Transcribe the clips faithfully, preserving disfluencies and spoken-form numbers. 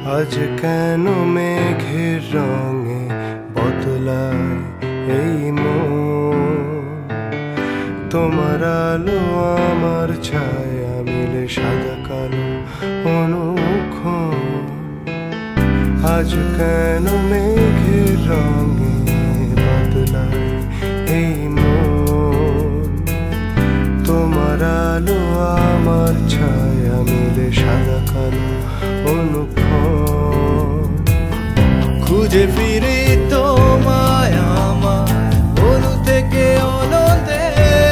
আজ কেন মেঘের রঙে বদলায় এই মন? তোমার আলো আমার ছায়া মিলে সাদা কালো অনুক্ষণ। আজ কেন মেঘের রঙে বদলায় এই মন? তোমার আলো আমার ছায়া মিলে সাদা কালো অনুক্ষণ। খুঁজে ফিরে তোমায় আমার অনু থেকে অনন্তে,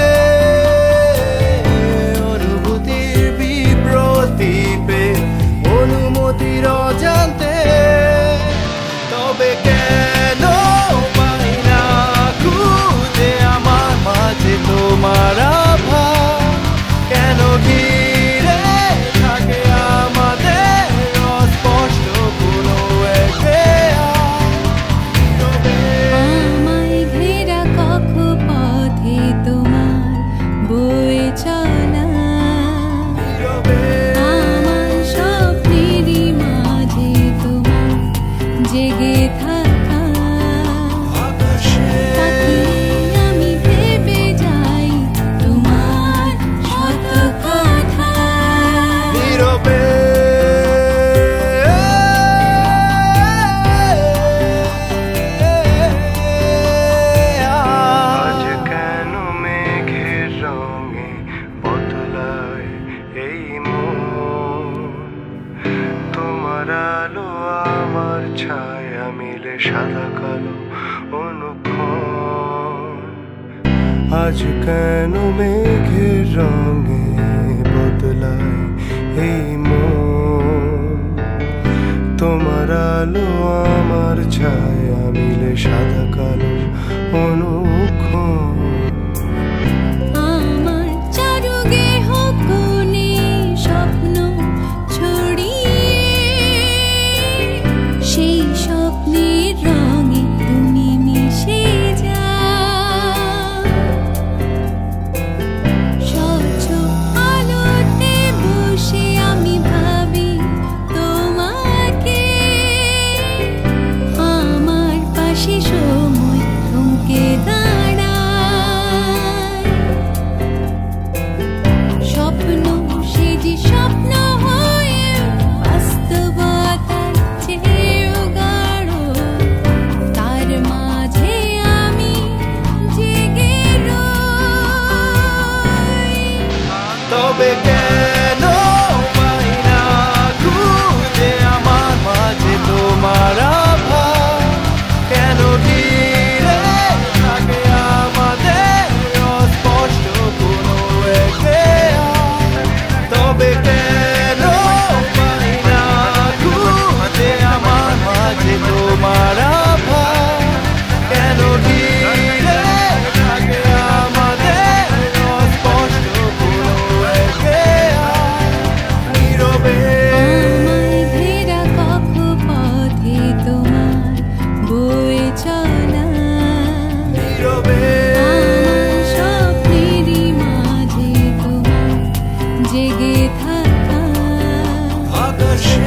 অনুভূতির বিপ্রতীপে অনুমতির অজান্তে। তবে কেন পাই না খুঁজে আমার মাঝে তোমার আভাস? কেন ঘিরে থাকে আমাদের অস্পষ্ট কোনো এক আমায় ঘেরা কক্ষপথে তোমার বয়ে চলা, আমার স্বপ্নেরই মাঝে তোমার জেগে থাকা। আমি ভেবে যাই তোমার শত কথা, নীরবে আজ কেন মেঘের রঙে বদলায় এই মন? তোমার আলো আমার ছায়া মিলে সাদা কালো অনুক্ষণ। আজ কেন মেঘের রঙে বদলায় এই মন? তোমার আলো আমার ছায়া মিলে সাদা কালো অনুক্ষণ। আমার চারুগেহ কোণে স্বপ্ন ছড়িয়ে, সেই স্বপ্নের রঙে তুমি মিশে যাও। স্বচ্ছ আলোতে বসে আমি ভাবি তোমাকে, আমার পাশে সময় থমকে দাঁড়ায়। স্বপ্ন সে যে স্বপ্ন হয়ে বাস্তবতার চেয়েও গাঢ়, তার মাঝে আমি জেগে রই। তবে কেন পাই না খুঁজে আমার মাঝে তোমার আভাস? কেন ঘিরে থাকে আমাদের অস্পষ্ট কোনো এক আশ? তবে কেন পাই না খুঁজে আমার মাঝে তোমার আভাস? কেন ঘিরে থাকে আমাদের অস্পষ্ট কোনো এক আশ? নীরবে আমায় ঘেরা কক্ষপথে তোমার বয়ে চলা, নীরবে আমার স্বপ্নেরই মাঝে তোমার জেগে থাকা। আকাশে